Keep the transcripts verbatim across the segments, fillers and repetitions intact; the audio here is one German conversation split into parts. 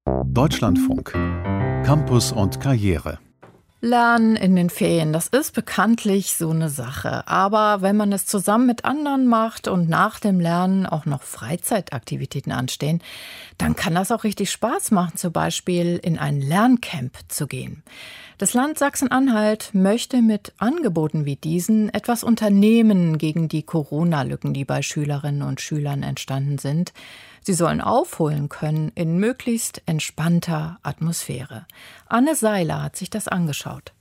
Deutschlandfunk. Campus und Karriere. Lernen in den Ferien, das ist bekanntlich so eine Sache. Aber wenn man es zusammen mit anderen macht und nach dem Lernen auch noch Freizeitaktivitäten anstehen, dann kann das auch richtig Spaß machen, zum Beispiel in ein Lerncamp zu gehen. Das Land Sachsen-Anhalt möchte mit Angeboten wie diesen etwas unternehmen gegen die Corona-Lücken, die bei Schülerinnen und Schülern entstanden sind. Sie sollen aufholen können in möglichst entspannter Atmosphäre. Anne Seiler hat sich das angeschaut.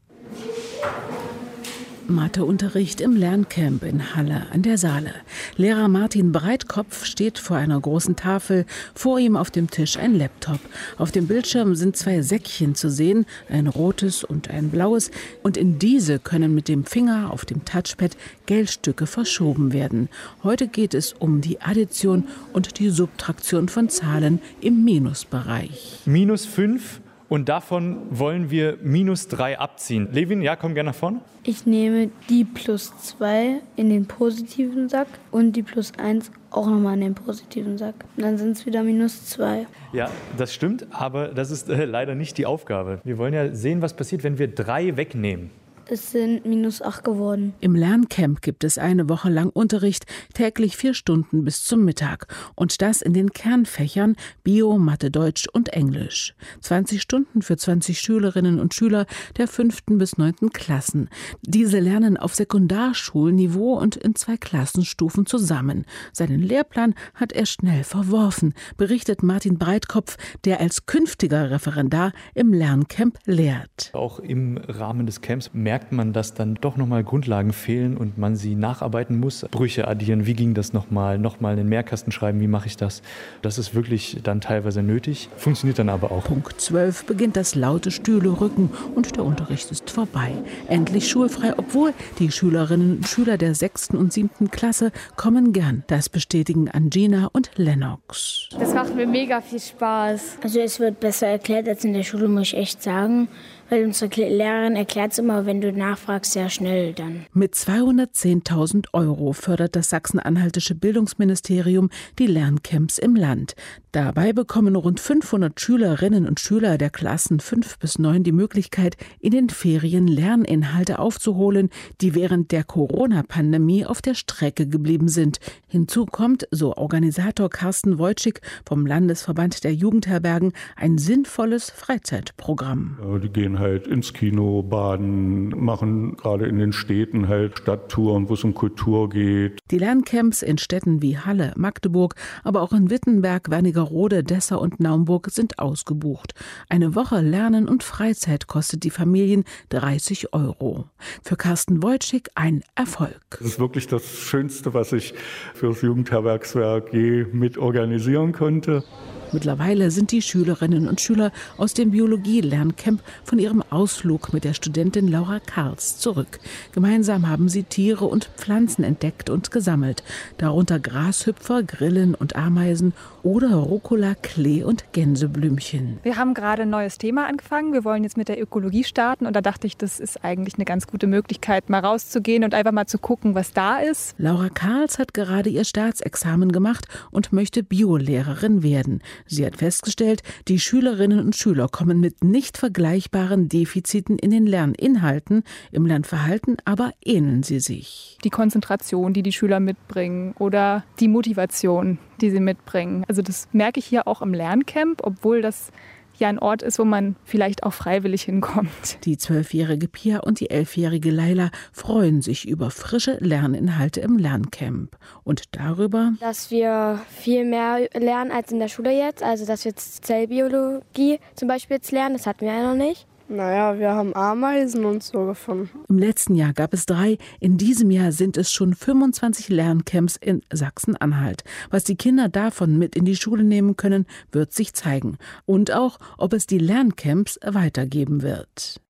Matheunterricht im Lerncamp in Halle an der Saale. Lehrer Martin Breitkopf steht vor einer großen Tafel, vor ihm auf dem Tisch ein Laptop. Auf dem Bildschirm sind zwei Säckchen zu sehen, ein rotes und ein blaues, und in diese können mit dem Finger auf dem Touchpad Geldstücke verschoben werden. Heute geht es um die Addition und die Subtraktion von Zahlen im Minusbereich. Minus fünf. Und davon wollen wir minus drei abziehen. Levin, ja, komm gerne nach vorne. Ich nehme die plus zwei in den positiven Sack und die plus eins auch nochmal in den positiven Sack. Und dann sind es wieder minus zwei. Ja, das stimmt, aber das ist äh, leider nicht die Aufgabe. Wir wollen ja sehen, was passiert, wenn wir drei wegnehmen. Es sind minus acht geworden. Im Lerncamp gibt es eine Woche lang Unterricht, täglich vier Stunden bis zum Mittag. Und das in den Kernfächern Bio, Mathe, Deutsch und Englisch. zwanzig Stunden für zwanzig Schülerinnen und Schüler der fünften bis neunten Klassen. Diese lernen auf Sekundarschulniveau und in zwei Klassenstufen zusammen. Seinen Lehrplan hat er schnell verworfen, berichtet Martin Breitkopf, der als künftiger Referendar im Lerncamp lehrt. Auch im Rahmen des Camps merkt man, dass dann doch nochmal Grundlagen fehlen und man sie nacharbeiten muss. Brüche addieren, wie ging das nochmal? Nochmal einen Mehrkasten schreiben, wie mache ich das? Das ist wirklich dann teilweise nötig, funktioniert dann aber auch. Punkt zwölf beginnt das laute Stühle-Rücken und der Unterricht ist vorbei. Endlich schulfrei, obwohl die Schülerinnen und Schüler der sechsten und siebten Klasse kommen gern. Das bestätigen Angina und Lennox. Das macht mir mega viel Spaß. Also es wird besser erklärt als in der Schule, muss ich echt sagen. Weil unsere Lehrerin erklärt es immer, wenn du nachfragst, sehr schnell dann. Mit zweihundertzehntausend Euro fördert das sachsen-anhaltische Bildungsministerium die Lerncamps im Land. Dabei bekommen rund fünfhundert Schülerinnen und Schüler der Klassen fünf bis neun die Möglichkeit, in den Ferien Lerninhalte aufzuholen, die während der Corona-Pandemie auf der Strecke geblieben sind. Hinzu kommt, so Organisator Carsten Wojcik vom Landesverband der Jugendherbergen, ein sinnvolles Freizeitprogramm. Ja, die gehen halt ins Kino, baden, machen gerade in den Städten halt Stadttouren, wo es um Kultur geht. Die Lerncamps in Städten wie Halle, Magdeburg, aber auch in Wittenberg, Wernigerode, Dessau und Naumburg sind ausgebucht. Eine Woche Lernen und Freizeit kostet die Familien dreißig Euro. Für Carsten Wojcik ein Erfolg. Das ist wirklich das Schönste, was ich für das Jugendherbergswerk je mit organisieren konnte. Mittlerweile sind die Schülerinnen und Schüler aus dem Biologie-Lerncamp von ihrem Ausflug mit der Studentin Laura Karls zurück. Gemeinsam haben sie Tiere und Pflanzen entdeckt und gesammelt, darunter Grashüpfer, Grillen und Ameisen oder Rucola, Klee und Gänseblümchen. Wir haben gerade ein neues Thema angefangen. Wir wollen jetzt mit der Ökologie starten und da dachte ich, das ist eigentlich eine ganz gute Möglichkeit, mal rauszugehen und einfach mal zu gucken, was da ist. Laura Karls hat gerade ihr Staatsexamen gemacht und möchte Biolehrerin werden. Sie hat festgestellt, die Schülerinnen und Schüler kommen mit nicht vergleichbaren Defiziten in den Lerninhalten, im Lernverhalten aber ähneln sie sich. Die Konzentration, die die Schüler mitbringen oder die Motivation, die sie mitbringen. Also das merke ich hier auch im Lerncamp, obwohl das ja ein Ort ist, wo man vielleicht auch freiwillig hinkommt. Die zwölfjährige Pia und die elfjährige Laila freuen sich über frische Lerninhalte im Lerncamp. Und darüber, dass wir viel mehr lernen als in der Schule jetzt. Also dass wir jetzt Zellbiologie zum Beispiel jetzt lernen, das hatten wir ja noch nicht. Naja, wir haben Ameisen und so gefunden. Im letzten Jahr gab es drei. In diesem Jahr sind es schon fünfundzwanzig Lerncamps in Sachsen-Anhalt. Was die Kinder davon mit in die Schule nehmen können, wird sich zeigen. Und auch, ob es die Lerncamps weitergeben wird.